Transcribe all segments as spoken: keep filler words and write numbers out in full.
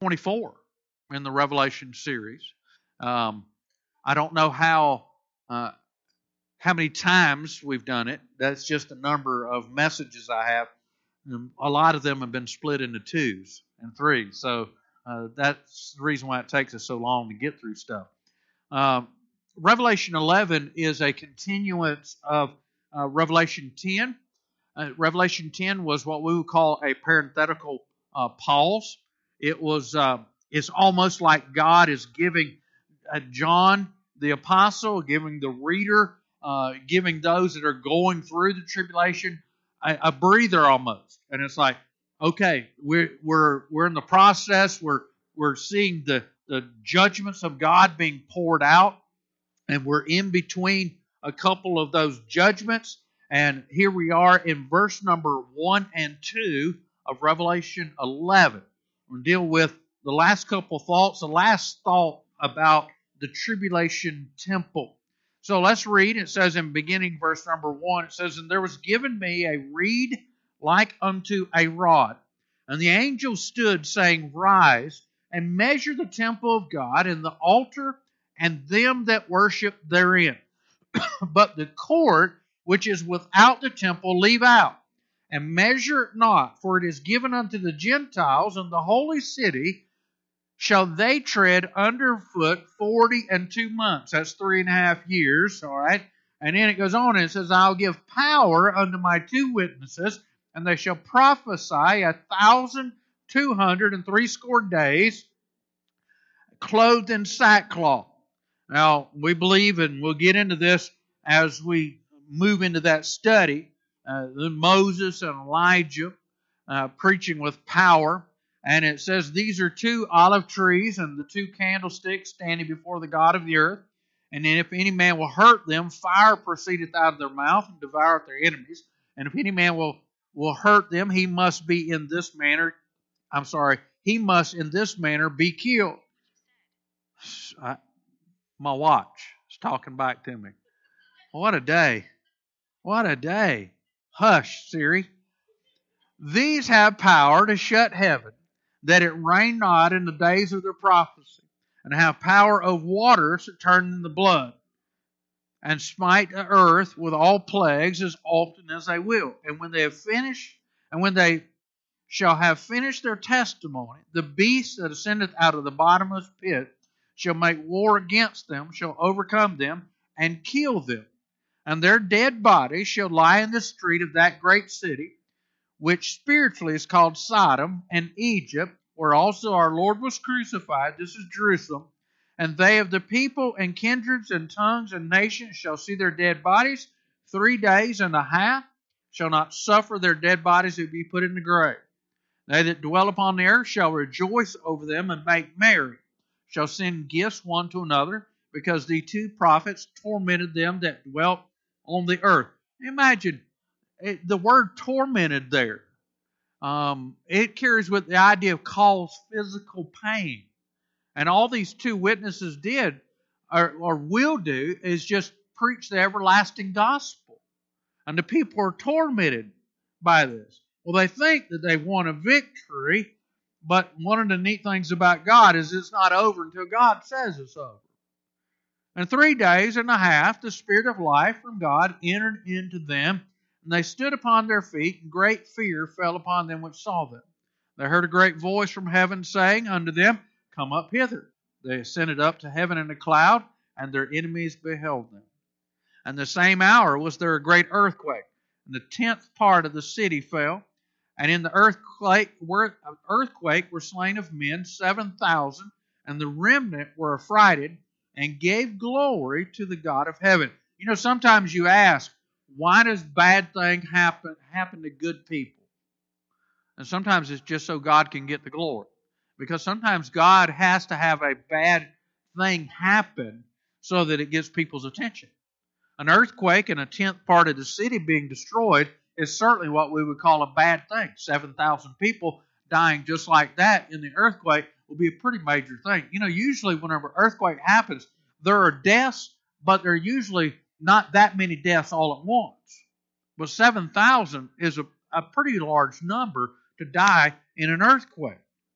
twenty-four in the Revelation series. Um, I don't know how uh, how many times we've done it. That's just a number of messages I have. A lot of them have been split into twos and threes, so uh, that's the reason why it takes us so long to get through stuff. Um, Revelation eleven is a continuance of uh, Revelation ten. Uh, Revelation ten was what we would call a parenthetical uh, pause. It was uh, it's almost like God is giving uh, John the apostle, giving the reader, uh, giving those that are going through the tribulation a, a breather almost. And it's like, okay, we're we're we're in the process. We're we're seeing the the judgments of God being poured out, and we're in between a couple of those judgments. And here we are in verse number one and two of Revelation eleven. We'll deal with the last couple of thoughts, the last thought about the tribulation temple. So let's read. It says in beginning verse number one, it says, "And there was given me a reed like unto a rod. And the angel stood, saying, Rise, and measure the temple of God, and the altar, and them that worship therein. But the court which is without the temple leave out, and measure it not, for it is given unto the Gentiles, and the holy city shall they tread underfoot forty and two months." That's three and a half years, all right? And then it goes on and it says, "I'll give power unto my two witnesses, and they shall prophesy a thousand two hundred and threescore days, clothed in sackcloth." Now, we believe, and we'll get into this as we move into that study, uh, Moses and Elijah uh, preaching with power. And it says, "These are two olive trees and the two candlesticks standing before the God of the earth. And then if any man will hurt them, fire proceedeth out of their mouth and devoureth their enemies. And if any man will, will hurt them, he must be in this manner, I'm sorry, he must in this manner be killed." I, my watch is talking back to me. What a day. What a day. Hush, Siri. "These have power to shut heaven, that it rain not in the days of their prophecy, and have power of waters to turn into blood, and smite the earth with all plagues as often as they will. And when they have finished, and when they shall have finished their testimony, the beast that ascendeth out of the bottomless pit shall make war against them, shall overcome them, and kill them. And their dead bodies shall lie in the street of that great city, which spiritually is called Sodom and Egypt, where also our Lord was crucified." This is Jerusalem. "And they of the people and kindreds and tongues and nations shall see their dead bodies three days and a half, shall not suffer their dead bodies to be put in the grave. They that dwell upon the earth shall rejoice over them and make merry, shall send gifts one to another, because the two prophets tormented them that dwelt on the earth." Imagine it, the word tormented there. Um, it carries with the idea of cause physical pain. And all these two witnesses did, or, or will do, is just preach the everlasting gospel. And the people are tormented by this. Well, they think that they've won a victory, but one of the neat things about God is it's not over until God says it's over. And three days and a half, the Spirit of life from God entered into them, and they stood upon their feet, and great fear fell upon them which saw them. They heard a great voice from heaven saying unto them, Come up hither. They ascended up to heaven in a cloud, and their enemies beheld them. And the same hour was there a great earthquake, and the tenth part of the city fell. And in the earthquake were, earthquake were slain of men seven thousand, and the remnant were affrighted, and gave glory to the God of heaven. You know, sometimes you ask, why does bad things happen, happen to good people? And sometimes it's just so God can get the glory. Because sometimes God has to have a bad thing happen so that it gets people's attention. An earthquake and a tenth part of the city being destroyed is certainly what we would call a bad thing. seven thousand people dying just like that in the earthquake will be a pretty major thing. You know, usually whenever an earthquake happens, there are deaths, but there are usually not that many deaths all at once. But seven thousand is a, a pretty large number to die in an earthquake.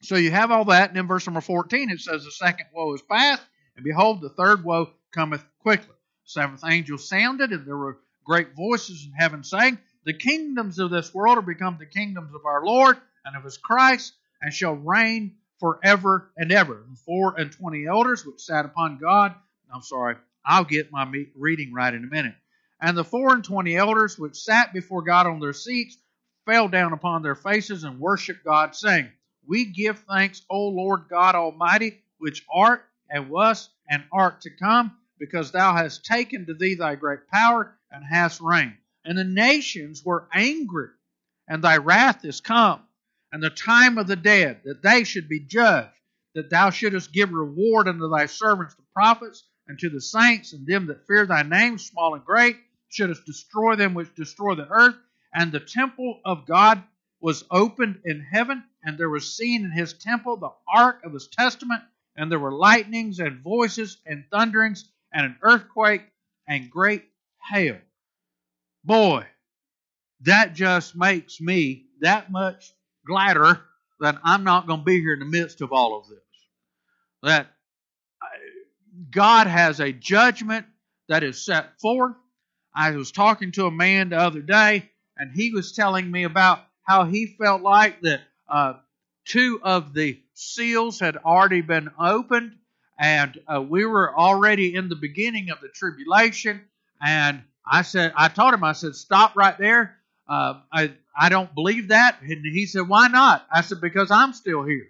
So you have all that, and in verse number fourteen it says, the second woe is past, and behold, the third woe cometh quickly. The seventh angel sounded, and there were great voices in heaven saying, the kingdoms of this world are become the kingdoms of our Lord and of his Christ, and shall reign forever and ever. And four and twenty elders which sat upon God, I'm sorry, I'll get my reading right in a minute. And the four and twenty elders which sat before God on their seats fell down upon their faces and worshiped God, saying, we give thanks, O Lord God Almighty, which art and was and art to come, because thou hast taken to thee thy great power and hast reigned. And the nations were angry, and thy wrath is come, and the time of the dead, that they should be judged, that thou shouldest give reward unto thy servants the prophets, and to the saints, and them that fear thy name, small and great, shouldest destroy them which destroy the earth. And the temple of God was opened in heaven, and there was seen in his temple the ark of his testament, and there were lightnings and voices and thunderings and an earthquake and great hail. Boy, that just makes me that much gladder that I'm not going to be here in the midst of all of this. That God has a judgment that is set forth. I was talking to a man the other day, and he was telling me about how he felt like that uh, two of the seals had already been opened, and uh, we were already in the beginning of the tribulation. And I said, I told him, I said, stop right there. Uh, I I don't believe that. And he said, why not? I said, because I'm still here.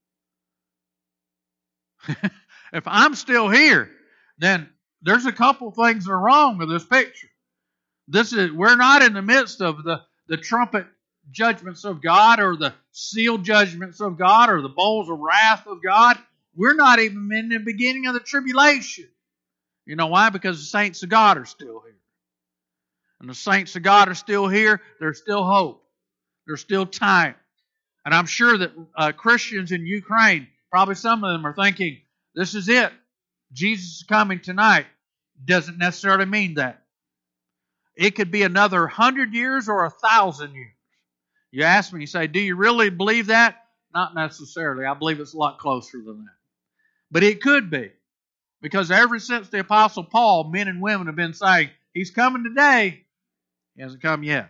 If I'm still here, then there's a couple things that are wrong with this picture. This is we're not in the midst of the, the trumpet judgments of God, or the seal judgments of God, or the bowls of wrath of God. We're not even in the beginning of the tribulation. You know why? Because the saints of God are still here. And the saints of God are still here. There's still hope. There's still time. And I'm sure that uh, Christians in Ukraine, probably some of them are thinking, this is it. Jesus is coming tonight. Doesn't necessarily mean that. It could be another hundred years or a thousand years. You ask me, you say, do you really believe that? Not necessarily. I believe it's a lot closer than that. But it could be. Because ever since the Apostle Paul, men and women have been saying, he's coming today. He hasn't come yet.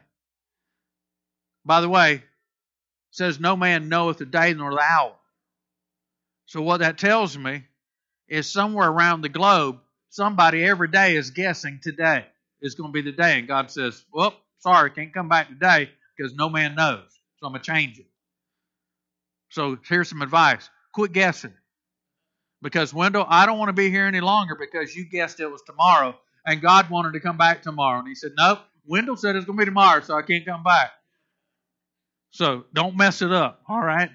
By the way, it says, no man knoweth the day nor the hour. So what that tells me is somewhere around the globe, somebody every day is guessing today is going to be the day. And God says, well, sorry, can't come back today because no man knows. So I'm going to change it. So here's some advice. Quit guessing. Because, Wendell, I don't want to be here any longer because you guessed it was tomorrow and God wanted to come back tomorrow. And he said, no, Wendell said it's going to be tomorrow, so I can't come back. So don't mess it up, all right?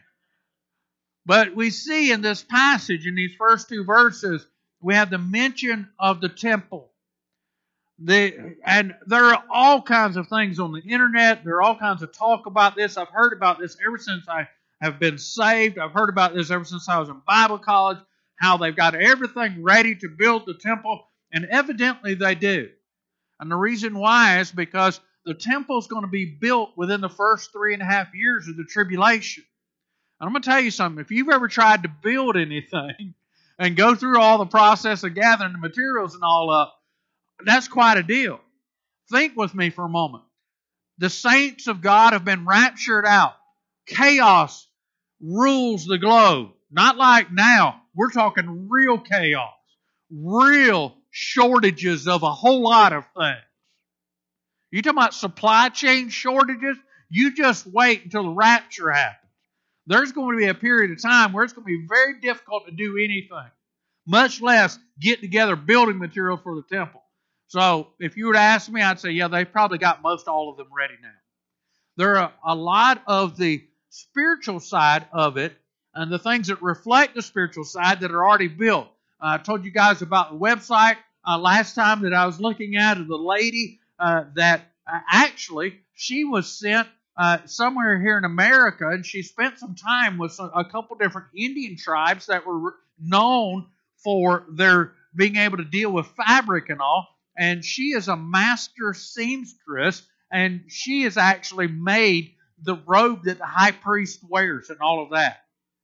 But we see in this passage, in these first two verses, we have the mention of the temple. The, and there are all kinds of things on the internet. There are all kinds of talk about this. I've heard about this ever since I have been saved. I've heard about this ever since I was in Bible college, how they've got everything ready to build the temple, and evidently they do. And the reason why is because the temple is going to be built within the first three and a half years of the tribulation. And I'm going to tell you something. If you've ever tried to build anything and go through all the process of gathering the materials and all up, that's quite a deal. Think with me for a moment. The saints of God have been raptured out. Chaos rules the globe. Not like now. We're talking real chaos. Real shortages of a whole lot of things. You talking about supply chain shortages? You just wait until the rapture happens. There's going to be a period of time where it's going to be very difficult to do anything, much less get together building material for the temple. So if you were to ask me, I'd say, yeah, they've probably got most all of them ready now. There are a lot of the spiritual side of it and the things that reflect the spiritual side that are already built. Uh, I told you guys about the website uh, last time that I was looking at of the lady uh, that uh, actually she was sent uh, somewhere here in America, and she spent some time with some, a couple different Indian tribes that were known for their being able to deal with fabric and all. And she is a master seamstress, and she has actually made the robe that the high priest wears and all of that.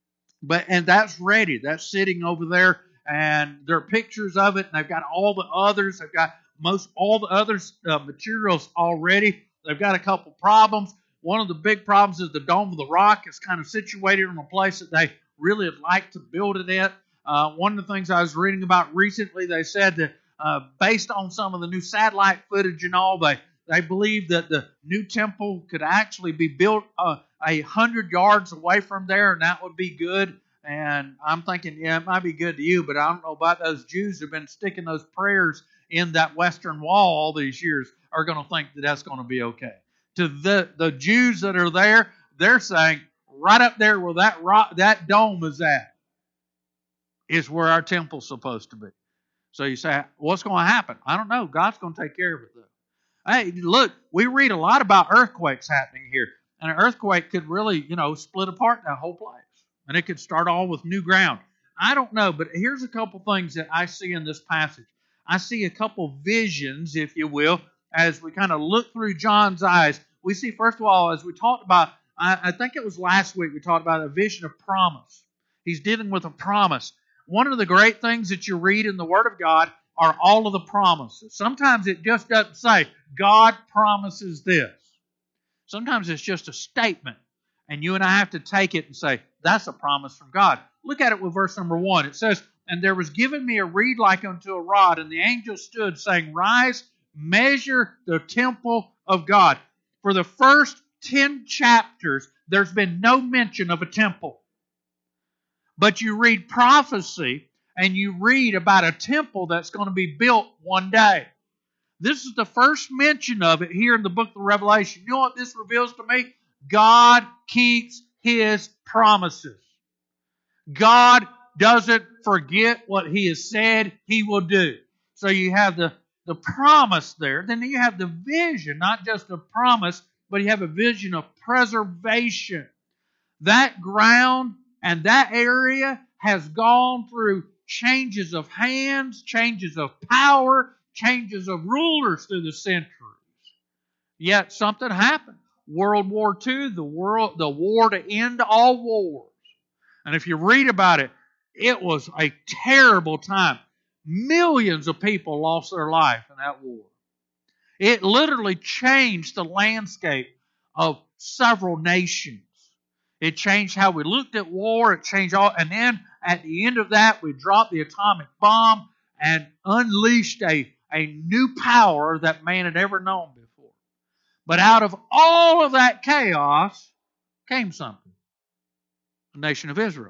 But and that's ready. That's sitting over there, and there are pictures of it, and they've got all the others. They've got most all the other uh, materials already. They've got a couple problems. One of the big problems is the Dome of the Rock is kind of situated in a place that they really would like to build it at. Uh, one of the things I was reading about recently, they said that uh, based on some of the new satellite footage and all, they they believe that the new temple could actually be built uh, a hundred yards away from there, and that would be good. And I'm thinking, yeah, it might be good to you, but I don't know about those Jews who've been sticking those prayers in that western wall all these years are going to think that that's going to be okay. To the, the Jews that are there, they're saying right up there where that rock, that dome is at is where our temple's supposed to be. So you say, what's going to happen? I don't know. God's going to take care of it, though. Hey, look, we read a lot about earthquakes happening here. And an earthquake could really, you know, split apart that whole place. And it could start all with new ground. I don't know, but here's a couple things that I see in this passage. I see a couple visions, if you will, as we kind of look through John's eyes. We see, first of all, as we talked about, I, I think it was last week, we talked about a vision of promise. He's dealing with a promise. One of the great things that you read in the Word of God are all of the promises. Sometimes it just doesn't say, God promises this. Sometimes it's just a statement, and you and I have to take it and say, that's a promise from God. Look at it with verse number one. It says, and there was given me a reed like unto a rod, and the angel stood, saying, rise, measure the temple of God. For the first ten chapters, there's been no mention of a temple. But you read prophecy, and you read about a temple that's going to be built one day. This is the first mention of it here in the book of Revelation. You know what this reveals to me? God keeps His promises. God doesn't forget what He has said He will do. So you have the, the promise there. Then you have the vision, not just a promise, but you have a vision of preservation. That ground and that area has gone through changes of hands, changes of power, changes of rulers through the centuries. Yet something happened. World War Two, the world, the war to end all wars. And if you read about it, it was a terrible time. Millions of people lost their life in that war. It literally changed the landscape of several nations. It changed how we looked at war. It changed all, and then at the end of that, we dropped the atomic bomb and unleashed a, a new power that man had ever known before. But out of all of that chaos came something. The nation of Israel.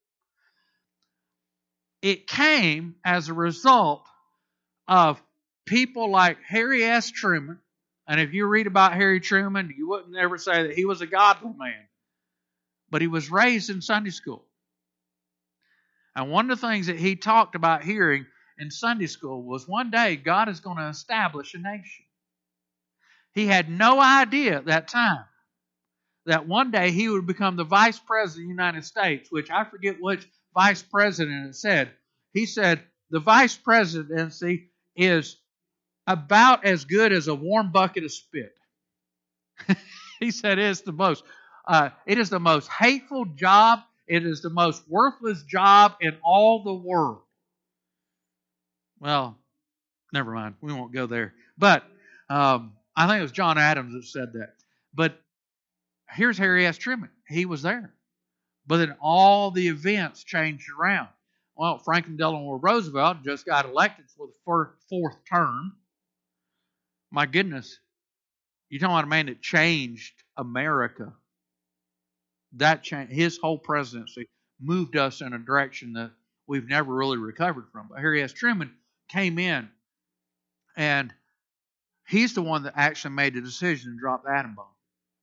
It came as a result of people like Harry S. Truman. And if you read about Harry Truman, you wouldn't ever say that he was a godly man. But he was raised in Sunday school. And one of the things that he talked about hearing in Sunday school was one day God is going to establish a nation. He had no idea at that time that one day he would become the vice president of the United States, which I forget which vice president it said. He said the vice presidency is about as good as a warm bucket of spit. He said it's the most, uh, it is the most hateful job. It is the most worthless job in all the world. Well, never mind. We won't go there. But um, I think it was John Adams that said that. But here's Harry S. Truman. He was there. But then all the events changed around. Well, Franklin Delano Roosevelt just got elected for the fourth term. My goodness. You're talking about a man that changed America. That changed, his whole presidency moved us in a direction that we've never really recovered from. But Harry S. Truman came in, and he's the one that actually made the decision to drop the atom bomb.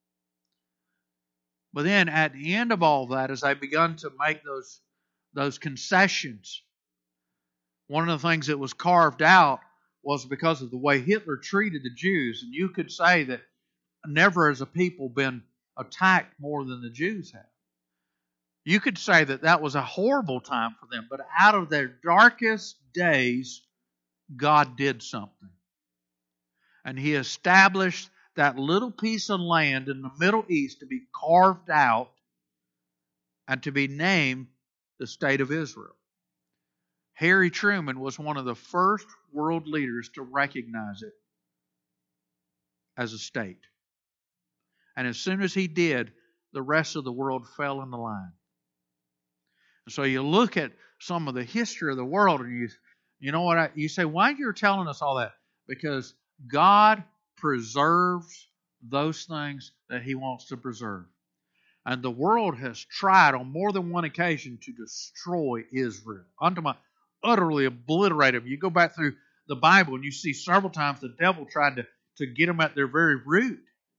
But then at the end of all that, as they begun to make those, those concessions, one of the things that was carved out was because of the way Hitler treated the Jews. And you could say that never has a people been attacked more than the Jews have. You could say that that was a horrible time for them, but out of their darkest days, God did something. And He established that little piece of land in the Middle East to be carved out and to be named the state of Israel. Harry Truman was one of the first world leaders to recognize it as a state. And as soon as he did, the rest of the world fell in the line. So you look at some of the history of the world and you, you know what, I, you say, why you're telling us all that? Because God preserves those things that He wants to preserve. And the world has tried on more than one occasion to destroy Israel. Unto my utterly obliterate them. You go back through the Bible and you see several times the devil tried to, to get them at their very root.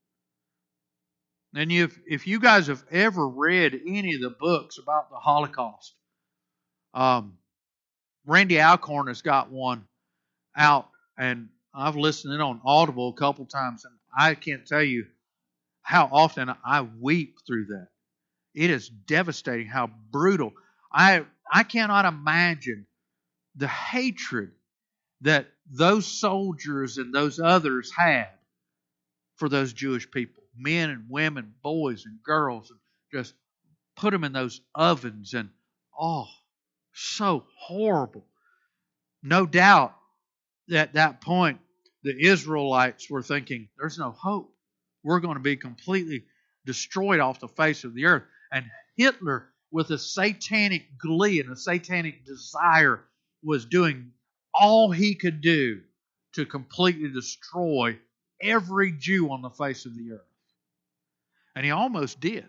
And if, if you guys have ever read any of the books about the Holocaust, um, Randy Alcorn has got one out, and I've listened in on Audible a couple times, and I can't tell you how often I weep through that. It is devastating how brutal. I I cannot imagine the hatred that those soldiers and those others had for those Jewish people. Men and women, boys and girls, and just put them in those ovens, and oh, so horrible. No doubt that at that point the Israelites were thinking, there's no hope. We're going to be completely destroyed off the face of the earth. And Hitler, with a satanic glee and a satanic desire, was doing all he could do to completely destroy every Jew on the face of the earth. And he almost did.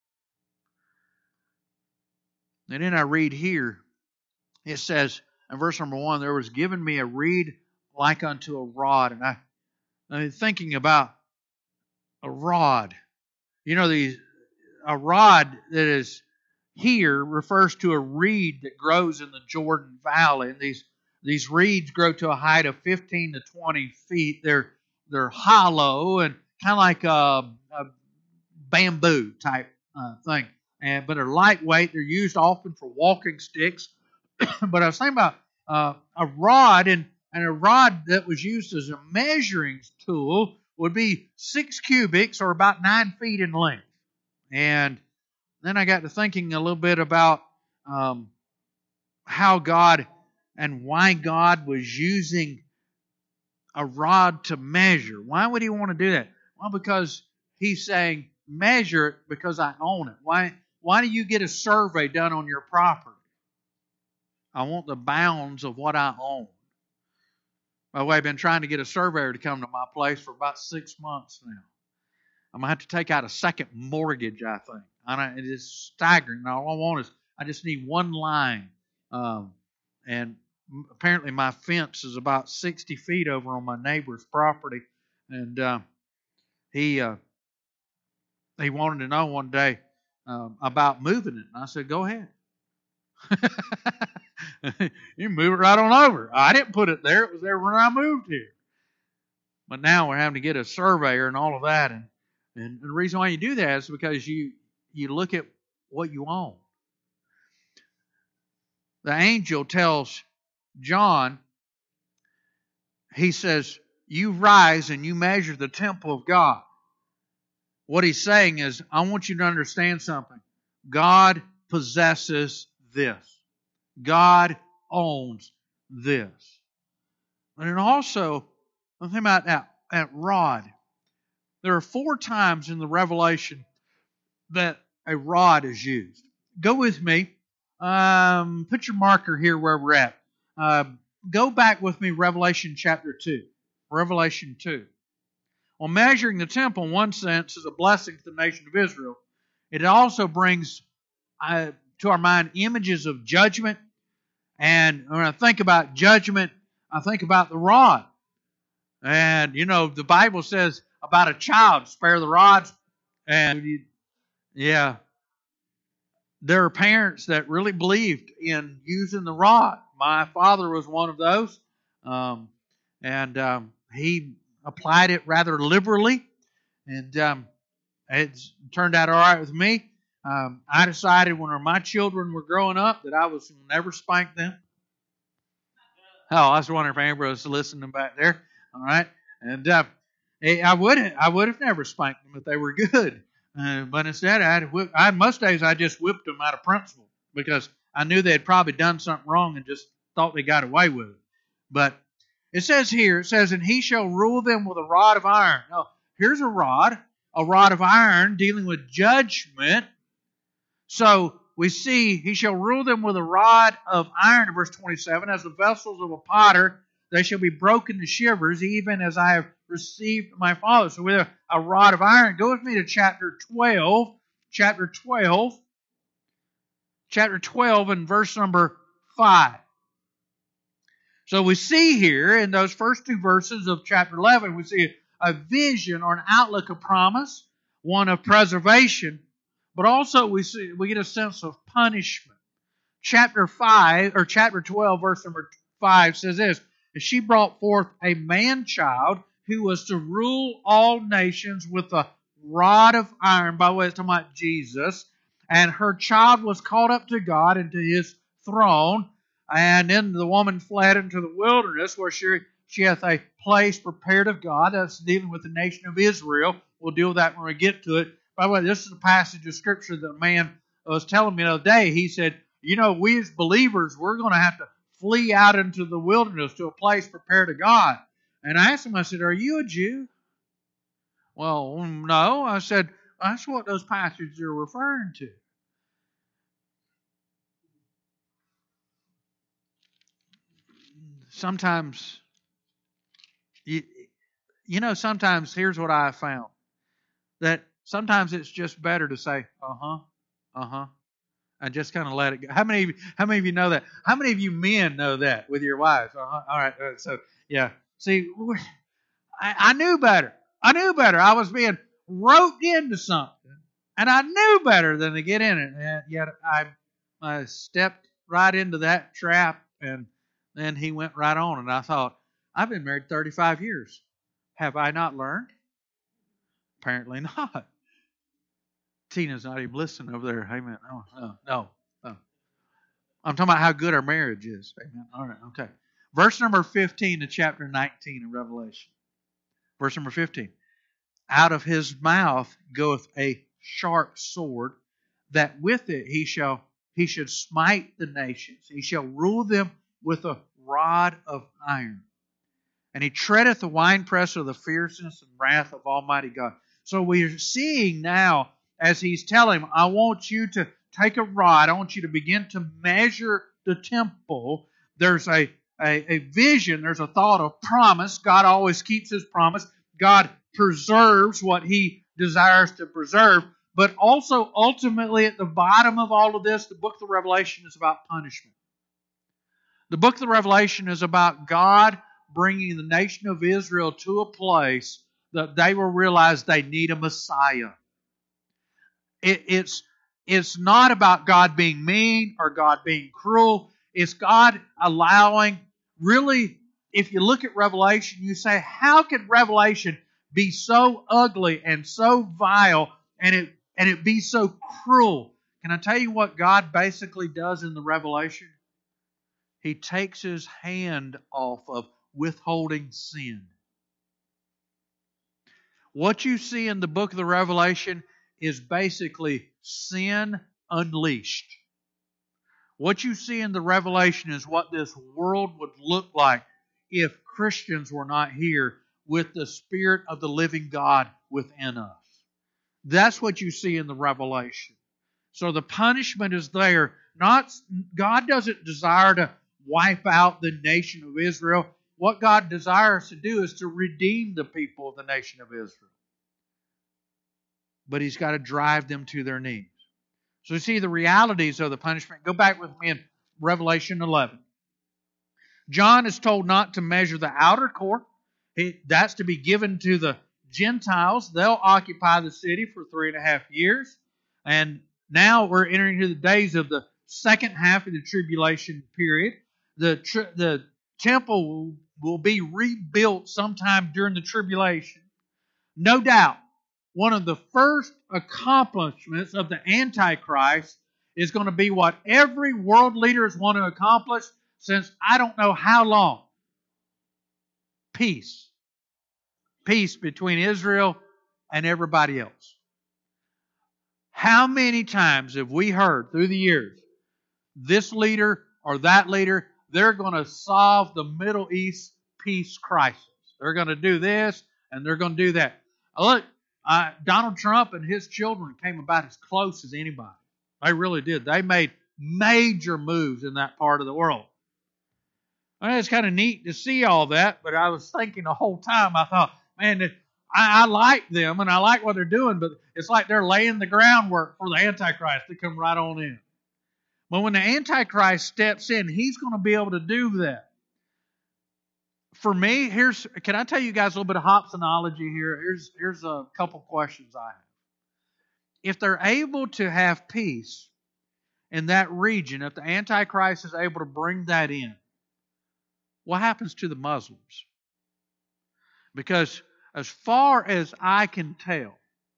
And then I read here, it says, in verse number one, there was given me a reed like unto a rod. And I, I'm thinking about a rod. You know, the, a rod that is here refers to a reed that grows in the Jordan Valley. And these, these reeds grow to a height of fifteen to twenty feet. They're, they're hollow and kind of like a, a bamboo type uh, thing. And, but they're lightweight. They're used often for walking sticks. But I was thinking about uh, a rod, and, and a rod that was used as a measuring tool would be six cubits or about nine feet in length. And then I got to thinking a little bit about um, how God and why God was using a rod to measure. Why would He want to do that? Well, because He's saying, measure it because I own it. Why, why do you get a survey done on your property? I want the bounds of what I own. By the way, I've been trying to get a surveyor to come to my place for about six months now. I'm going to have to take out a second mortgage, I think. I it is staggering. All I want is, I just need one line. Um, and apparently my fence is about sixty feet over on my neighbor's property. And uh, he uh, he wanted to know one day um, about moving it. And I said, go ahead. You move it right on over. I didn't put it there. It was there when I moved here. But now we're having to get a surveyor and all of that. And, and the reason why you do that is because you, you look at what you own. The angel tells John, he says, you rise and you measure the temple of God. What he's saying is, I want you to understand something. God possesses this. God owns this. And then also, think about that, that rod. There are four times in the Revelation that a rod is used. Go with me. Um, put your marker here where we're at. Uh, go back with me, Revelation chapter two. Revelation two. Well, measuring the temple in one sense is a blessing to the nation of Israel. It also brings uh, to our mind images of judgment. And when I think about judgment, I think about the rod. And, you know, the Bible says about a child, spare the rods. And, yeah, there are parents that really believed in using the rod. My father was one of those. Um, and um, he applied it rather liberally. And um, it's turned out all right with me. Um, I decided when my children were growing up that I was going to never spank them. Oh, I was wondering if Ambrose was listening back there. All right, and uh, I would I would have never spanked them if they were good. Uh, but instead, I had, whip, I had most days I just whipped them out of principle because I knew they had probably done something wrong and just thought they got away with it. But it says here, it says, and he shall rule them with a rod of iron. Now, here's a rod, a rod of iron dealing with judgment. So we see he shall rule them with a rod of iron, in verse twenty-seven, as the vessels of a potter, they shall be broken to shivers, even as I have received my Father. So with a, a rod of iron, go with me to chapter twelve, chapter twelve, chapter twelve and verse number five. So we see here in those first two verses of chapter eleven, we see a vision or an outlook of promise, one of preservation, but also we see we get a sense of punishment. Chapter five or chapter twelve, verse number five says this: and she brought forth a man-child who was to rule all nations with a rod of iron. By the way, it's talking about Jesus. And her child was caught up to God and to his throne. And then the woman fled into the wilderness, where she, she hath a place prepared of God. That's dealing with the nation of Israel. We'll deal with that when we get to it. By the way, this is a passage of Scripture that a man was telling me the other day. He said, you know, we as believers, we're going to have to flee out into the wilderness to a place prepared of God. And I asked him, I said, are you a Jew? Well, no. I said, that's what those passages are referring to. Sometimes, you, you know, sometimes here's what I have found. That sometimes it's just better to say, uh-huh, uh-huh, and just kind of let it go. How many of you, how many of you know that? How many of you men know that with your wives? Uh-huh. All right, so, yeah. See, I, I knew better. I knew better. I was being roped into something, and I knew better than to get in it. And yet I, I stepped right into that trap, and then he went right on. And I thought, I've been married thirty-five years. Have I not learned? Apparently not. Tina's not even listening over there. Amen. No, no, no, no. I'm talking about how good our marriage is. Amen. All right, okay. Verse number fifteen of chapter nineteen of Revelation. Verse number fifteen. Out of his mouth goeth a sharp sword, that with it he shall he should smite the nations. He shall rule them with a rod of iron. And he treadeth the winepress of the fierceness and wrath of Almighty God. So we're seeing now, as he's telling him, I want you to take a rod. I want you to begin to measure the temple. There's a, a, a vision. There's a thought of promise. God always keeps his promise. God preserves what he desires to preserve. But also, ultimately, at the bottom of all of this, the book of the Revelation is about punishment. The book of the Revelation is about God bringing the nation of Israel to a place that they will realize they need a Messiah. It, it's, it's not about God being mean or God being cruel. It's God allowing, really, if you look at Revelation, you say, how can Revelation be so ugly and so vile and it, and it be so cruel? Can I tell you what God basically does in the Revelation? He takes his hand off of withholding sin. What you see in the book of the Revelation is basically sin unleashed. What you see in the Revelation is what this world would look like if Christians were not here with the Spirit of the living God within us. That's what you see in the Revelation. So the punishment is there. Not, God doesn't desire to wipe out the nation of Israel. What God desires to do is to redeem the people of the nation of Israel. But He's got to drive them to their knees. So you see the realities of the punishment. Go back with me in Revelation eleven. John is told not to measure the outer court. He, that's to be given to the Gentiles. They'll occupy the city for three and a half years. And now we're entering into the days of the second half of the tribulation period. The, tri- the temple will, will be rebuilt sometime during the tribulation. No doubt, one of the first accomplishments of the Antichrist is going to be what every world leader has wanted to accomplish since I don't know how long. Peace. Peace between Israel and everybody else. How many times have we heard through the years, this leader or that leader. They're going to solve the Middle East peace crisis. They're going to do this and they're going to do that. Look, uh, Donald Trump and his children came about as close as anybody. They really did. They made major moves in that part of the world. I mean, it's kind of neat to see all that, but I was thinking the whole time, I thought, man, I, I like them and I like what they're doing, but it's like they're laying the groundwork for the Antichrist to come right on in. But when the Antichrist steps in, he's going to be able to do that. For me, here's, can I tell you guys a little bit of Hobsonology here? Here's, here's a couple questions I have. If they're able to have peace in that region, if the Antichrist is able to bring that in, what happens to the Muslims? Because as far as I can tell,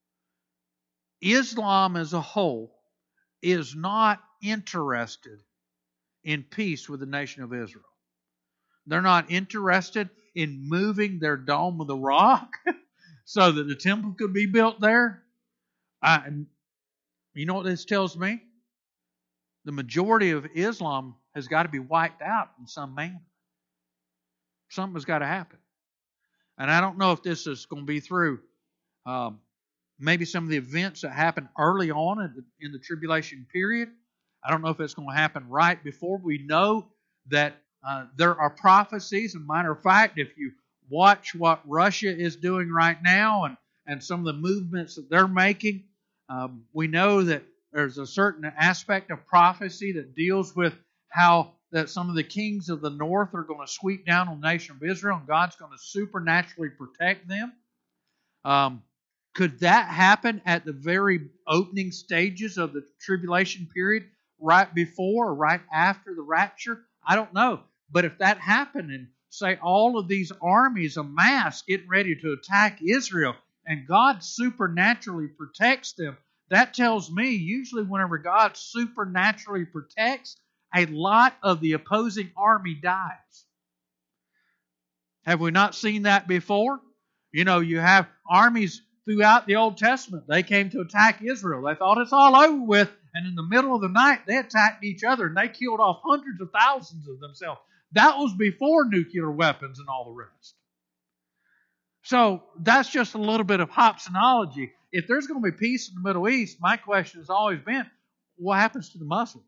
Islam as a whole is not interested in peace with the nation of Israel. They're not interested in moving their Dome of the Rock so that the temple could be built there. I, you know what this tells me? The majority of Islam has got to be wiped out in some manner. Something's got to happen. And I don't know if this is going to be through um, maybe some of the events that happened early on in the, in the tribulation period. I don't know if it's going to happen right before. We know that uh, there are prophecies. As a matter of fact, if you watch what Russia is doing right now and, and some of the movements that they're making, um, we know that there's a certain aspect of prophecy that deals with how that some of the kings of the north are going to sweep down on the nation of Israel and God's going to supernaturally protect them. Um, could that happen at the very opening stages of the tribulation period, right before or right after the rapture? I don't know. But if that happened and say all of these armies amassed getting ready to attack Israel and God supernaturally protects them, that tells me usually whenever God supernaturally protects, a lot of the opposing army dies. Have we not seen that before? You know, you have armies throughout the Old Testament. They came to attack Israel. They thought it's all over with. And in the middle of the night, they attacked each other and they killed off hundreds of thousands of themselves. That was before nuclear weapons and all the rest. So that's just a little bit of Hobsonology. If there's going to be peace in the Middle East, my question has always been, what happens to the Muslims?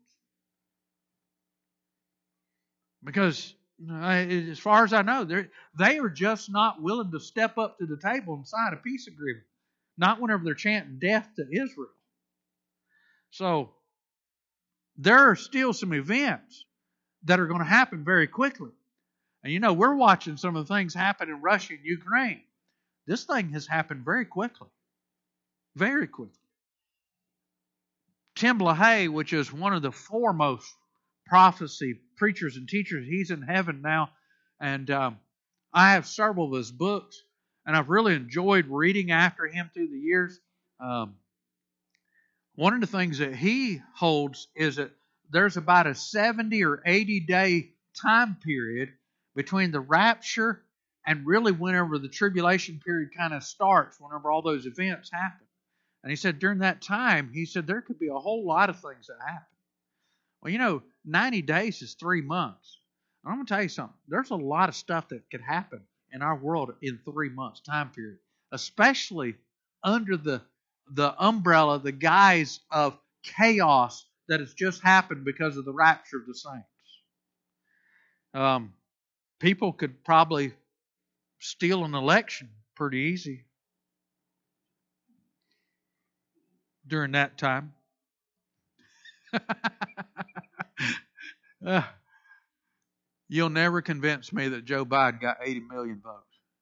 Because as far as I know, they are just not willing to step up to the table and sign a peace agreement. Not whenever they're chanting death to Israel. So there are still some events that are going to happen very quickly. And you know, we're watching some of the things happen in Russia and Ukraine. This thing has happened very quickly. Very quickly. Tim LaHaye, which is one of the foremost prophecy preachers and teachers, he's in heaven now. And um, I have several of his books. And I've really enjoyed reading after him through the years. Um, one of the things that he holds is that there's about a seventy or eighty day time period between the rapture and really whenever the tribulation period kind of starts, whenever all those events happen. And he said during that time, he said there could be a whole lot of things that happen. Well, you know, ninety days is three months. I'm going to tell you something. There's a lot of stuff that could happen in our world in three months time period, especially under the, the umbrella, the guise of chaos that has just happened because of the rapture of the saints. Um, people could probably steal an election pretty easy during that time. uh, you'll never convince me that Joe Biden got eighty million votes.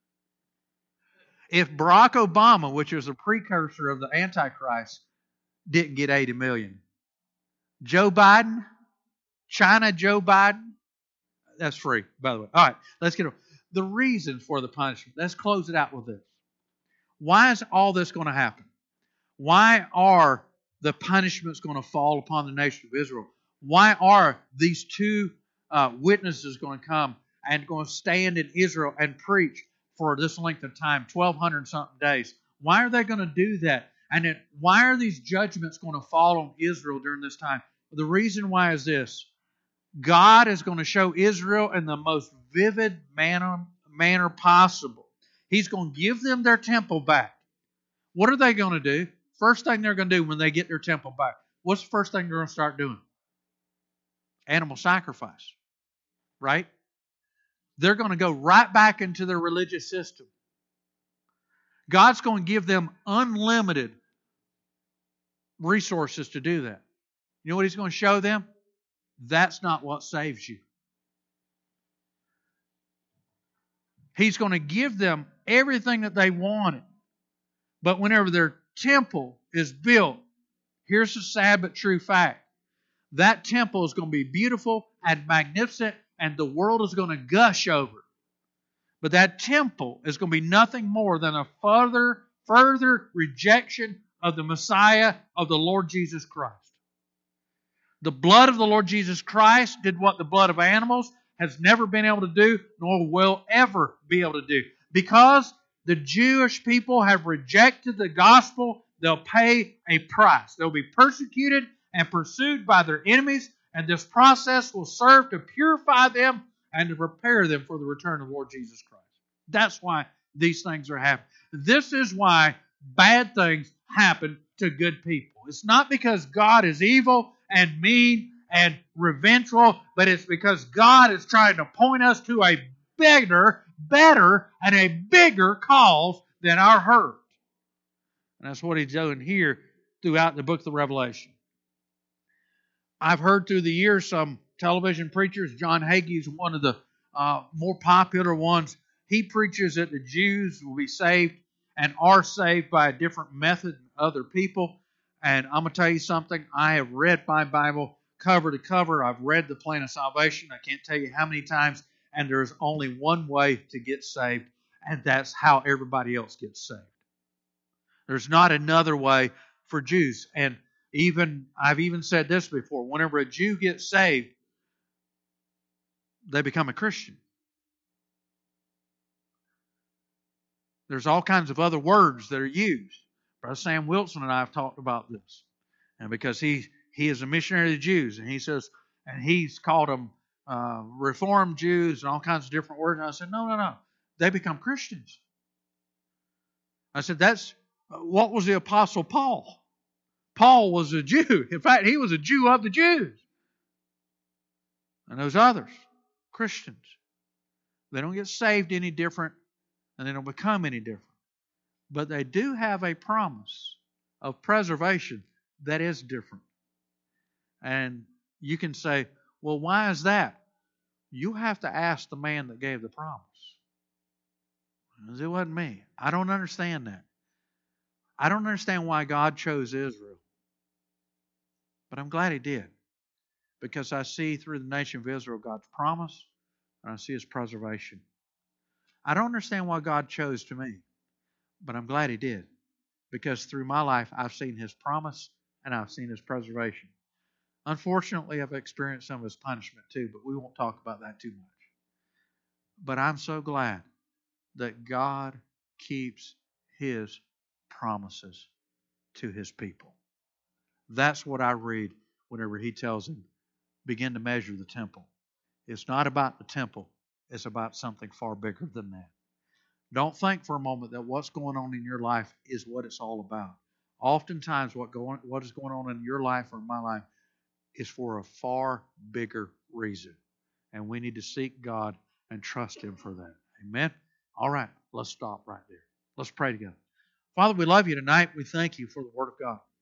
If Barack Obama, which was a precursor of the Antichrist, didn't get eighty million, Joe Biden, China Joe Biden, that's free, by the way. All right, let's get on. The reason for the punishment. Let's close it out with this. Why is all this going to happen? Why are the punishments going to fall upon the nation of Israel? Why are these two uh, witnesses going to come and going to stand in Israel and preach for this length of time, twelve hundred something days? Why are they going to do that? And then why are these judgments going to fall on Israel during this time? The reason why is this. God is going to show Israel in the most vivid manner, manner possible. He's going to give them their temple back. What are they going to do? First thing they're going to do when they get their temple back, what's the first thing they're going to start doing? Animal sacrifice. Right? They're going to go right back into their religious system. God's going to give them unlimited resources to do that. You know what He's going to show them? That's not what saves you. He's going to give them everything that they wanted. But whenever their temple is built, here's the sad but true fact. That temple is going to be beautiful and magnificent, and the world is going to gush over it. But that temple is going to be nothing more than a further, further rejection of the Messiah of the Lord Jesus Christ. The blood of the Lord Jesus Christ did what the blood of animals has never been able to do, nor will ever be able to do. Because the Jewish people have rejected the gospel, they'll pay a price. They'll be persecuted and pursued by their enemies, and this process will serve to purify them and to prepare them for the return of the Lord Jesus Christ. That's why these things are happening. This is why bad things happen to good people. It's not because God is evil and mean and revengeful, but it's because God is trying to point us to a better, better, and a bigger cause than our hurt. And that's what He's doing here throughout the book of the Revelation. I've heard through the years some television preachers, John Hagee is one of the uh, more popular ones. He preaches that the Jews will be saved and are saved by a different method than other people. And I'm going to tell you something. I have read my Bible cover to cover. I've read the plan of salvation. I can't tell you how many times. And there's only one way to get saved, and that's how everybody else gets saved. There's not another way for Jews. And even I've even said this before. Whenever a Jew gets saved, they become a Christian. There's all kinds of other words that are used. Brother Sam Wilson and I have talked about this. And because he he is a missionary to the Jews, and he says, and he's called them uh, Reformed Jews and all kinds of different words. And I said, no, no, no. They become Christians. I said, that's what was the Apostle Paul? Paul was a Jew. In fact, he was a Jew of the Jews. And those others, Christians, they don't get saved any different, and they don't become any different. But they do have a promise of preservation that is different. And you can say, well, why is that? You have to ask the man that gave the promise. It wasn't me. I don't understand that. I don't understand why God chose Israel. But I'm glad He did. Because I see through the nation of Israel God's promise, and I see His preservation. I don't understand why God chose to me. But I'm glad He did. Because through my life, I've seen His promise and I've seen His preservation. Unfortunately, I've experienced some of His punishment too, but we won't talk about that too much. But I'm so glad that God keeps His promises to His people. That's what I read whenever He tells him, begin to measure the temple. It's not about the temple. It's about something far bigger than that. Don't think for a moment that what's going on in your life is what it's all about. Oftentimes what, going, what is going on in your life or in my life is for a far bigger reason. And we need to seek God and trust Him for that. Amen? All right, let's stop right there. Let's pray together. Father, we love You tonight. We thank You for the Word of God.